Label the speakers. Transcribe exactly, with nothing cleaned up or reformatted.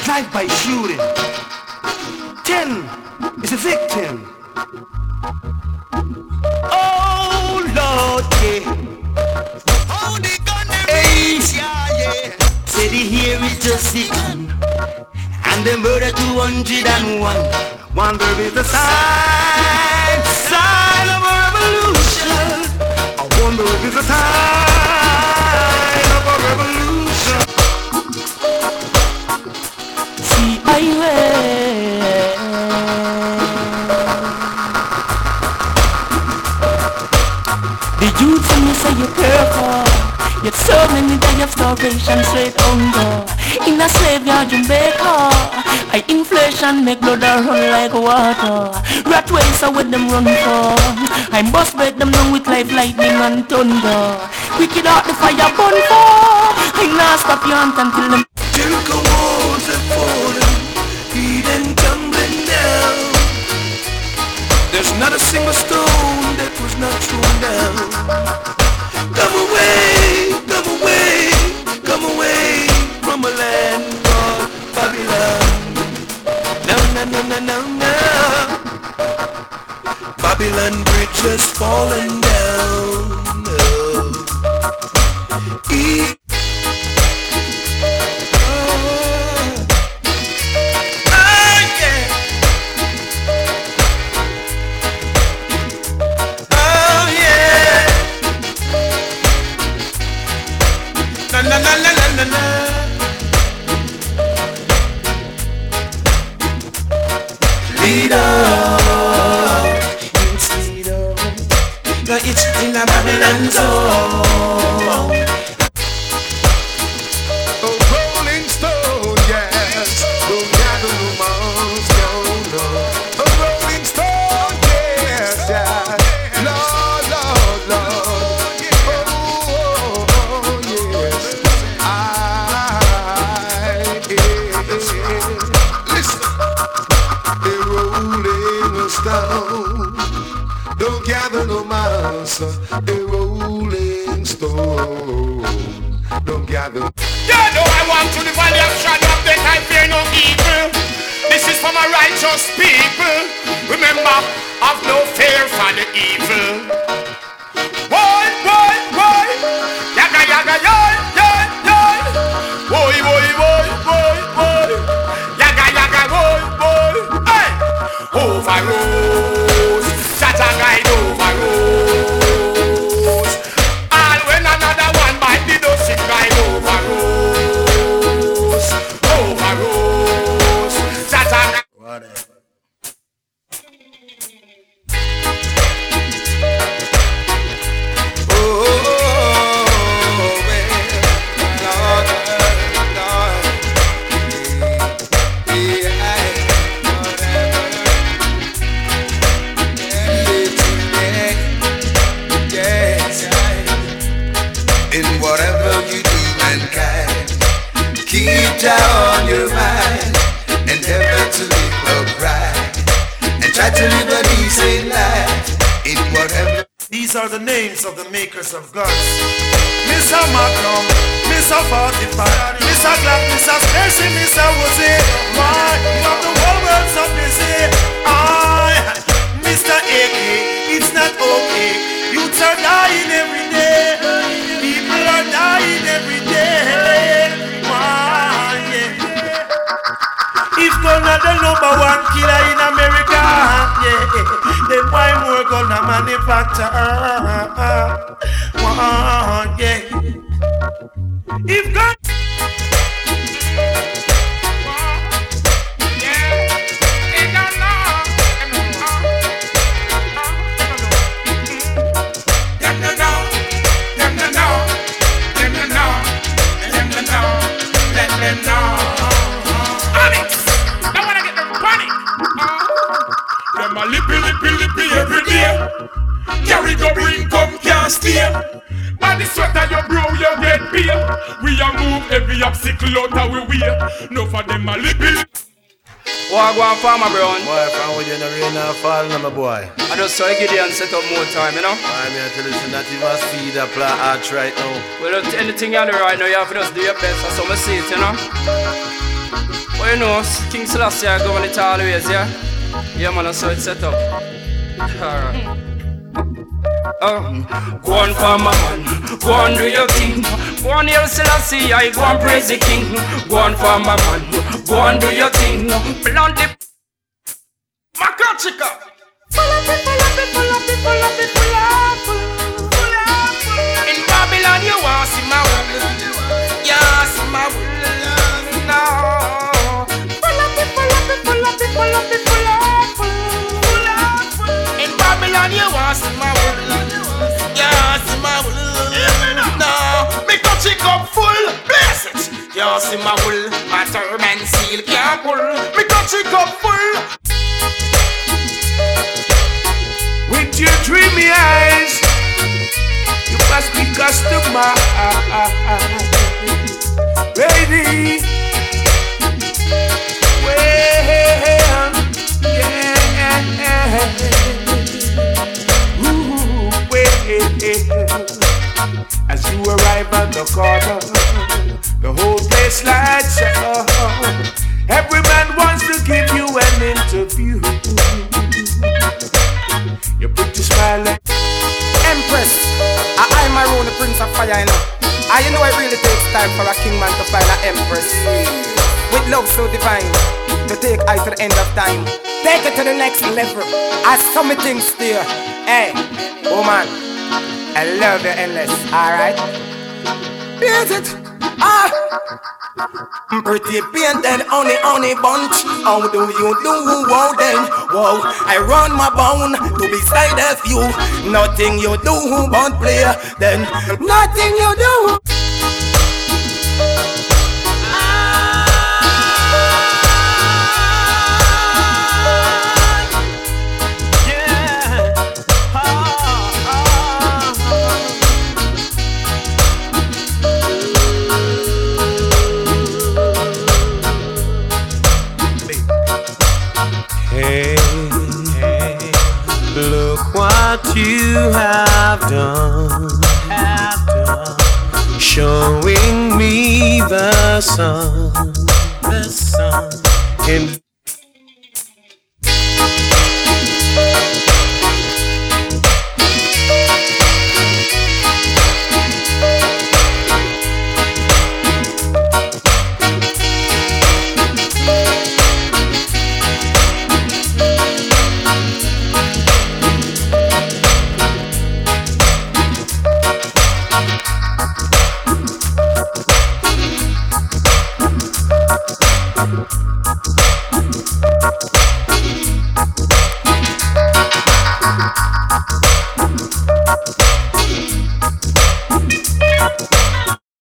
Speaker 1: life by shooting. Ten is a victim. Oh Lord, yeah. Hey, yeah, yeah. Say the here is just six, and the murder two hundred and one. One verb is the sign, sign of a revolution. A one verb is the sign of a revolution. See, I will. The youth in me say you're careful. Yet so many die of starvation, straight hunger. In a slave yard Jamaica, high inflation make blood run like water. Rat waste are what them run for. I must break them down with life, lightning and thunder. Wicked out the fire burn for. I not stop your hand until them Jericho walls have fallen, feet and tumbling down. There's not a single stone that was not thrown down. Come away, come away, come away from a land called Babylon. No, no, no, no, no, no. Babylon bridge has fallen down. No. E- Na na na na na na. Lead on, lead on. No, it's in a Babylon zone. A rolling stone, yes. Don't gather no mouse, no, no. A rolling stone, yes, yes. Lord, Lord, Lord. Stone. Don't gather no mouse, a rolling stone. Don't gather.
Speaker 2: Yeah, no, I want to the valley of shadow of death, I fear no evil. This is for my righteous people. Remember, have no fear for the evil. Boy, boy, boy. Yaga, yaga, yoy, yoy, yoy. Boy, boy, boy, boy, boy. Yaga, yaga, boy, boy. Hey! Overrose, Jaja guide overrose. And when another one bite the dust, it guide overrose. Overrose, Jaja guide. Whatever. Oh, well, Lord, Lord, yeah, yeah. In whatever you do, mankind, keep down your mind, endeavor to live upright, and try to live a decent life in whatever.
Speaker 1: These are the names of the makers of gods. Mister Magnum, Mister forty-five, Mister Glock, Mister Stacy, Mister Woozy. Why? You have the whole world so busy. I, Mister A K, it's not okay. Youths are dying every day. People are dying every day. Why? Yeah. If gonna the number one killer in America, yeah, then why more gonna manufacture? Why? Yeah. If God.
Speaker 2: Them a lippy, lippy, lippy every day. Carry go bring come can't stay. And the sweater you bro you get beer. We a move every obstacle out of we way. No for them a lippy.
Speaker 3: Wagwan farmer brown.
Speaker 1: Boy, from with you no rain or fall, no my boy.
Speaker 3: I just saw Gideon set up more time, you know.
Speaker 1: I mean, I tell you, so not even speed up like arch right now.
Speaker 3: Well, anything you do right now, you have to just do your best. That's how I see it, you know. But Well, you know, King Selassie are going it always, yeah? Yeah, man, that's how it's set up. Alright. Oh, go on for my man, go on do your thing. Go on here Selassie, I go on praise the king. Go on for my man, go on do your thing. Blunt the Makachika. Full of it, full of it, full of it, full of it, full of it, full of it. In Babylon you want see my will, yeah, see my will, no. Full of it, full of it, full of it, full of it, full of it. In Babylon you want see my will. Yeah, see my wool, no. Me touch it up full, bless it. Yeah, see my wool, my turban seal can't pull. Me touch it up full. With your dreamy eyes, you must be customized, baby. Well, yeah. As you arrive at the corner, the whole place lights up. Every man wants to give you an interview. You put your smile like
Speaker 4: Empress, I am around the Prince of Fire, you know. I you know it really takes time for a king man to find an empress with love so divine, to take I to the end of time. Take it to the next level. As some things still. Hey, woman, I love you endless, alright? Is it? Ah! Pretty painted honey, honey bunch. How do you do? Wow then, wow. I run my bone to be side of you. Nothing you do but play. Then nothing you do.
Speaker 5: What you have done, have done, showing me the sun, the sun, and